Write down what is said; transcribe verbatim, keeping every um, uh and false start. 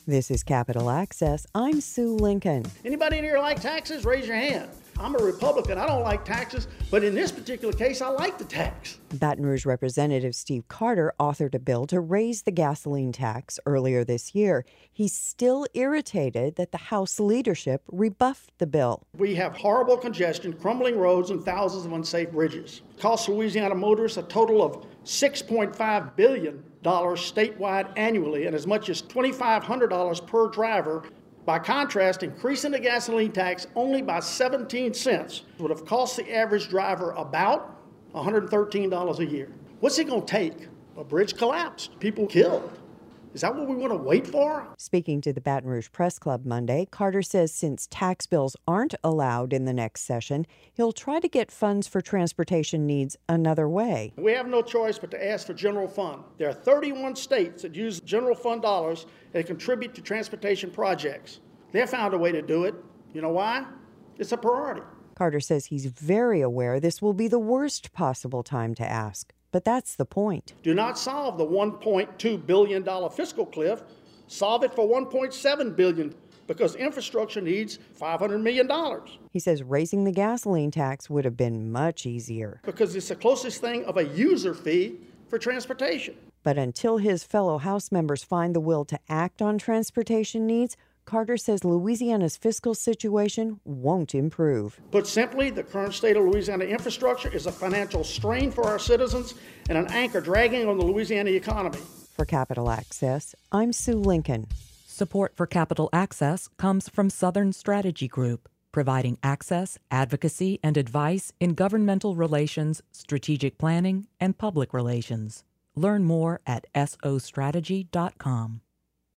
This is Capital Access. I'm Sue Lincoln. Anybody in here like taxes? Raise your hand. I'm a Republican. I don't like taxes, but in this particular case, I like the tax. Baton Rouge Representative Steve Carter authored a bill to raise the gasoline tax earlier this year. He's still irritated that the House leadership rebuffed the bill. We have horrible congestion, crumbling roads, and thousands of unsafe bridges. It costs Louisiana motorists a total of six point five billion dollars statewide annually and as much as two thousand five hundred dollars per driver. By contrast, increasing the gasoline tax only by seventeen cents would have cost the average driver about one hundred thirteen dollars a year. What's it going to take? A bridge collapsed, people killed. Is that what we want to wait for? Speaking to the Baton Rouge Press Club Monday, Carter says since tax bills aren't allowed in the next session, he'll try to get funds for transportation needs another way. We have no choice but to ask for general fund. There are thirty-one states that use general fund dollars that contribute to transportation projects. They found a way to do it. You know why? It's a priority. Carter says he's very aware this will be the worst possible time to ask. But that's the point. Do not solve the one point two billion dollars fiscal cliff. Solve it for one point seven billion dollars because infrastructure needs five hundred million dollars. He says raising the gasoline tax would have been much easier. Because it's the closest thing of a user fee for transportation. But until his fellow House members find the will to act on transportation needs, Carter says Louisiana's fiscal situation won't improve. Put simply, the current state of Louisiana infrastructure is a financial strain for our citizens and an anchor dragging on the Louisiana economy. For Capital Access, I'm Sue Lincoln. Support for Capital Access comes from Southern Strategy Group, providing access, advocacy, and advice in governmental relations, strategic planning, and public relations. Learn more at S O strategy dot com.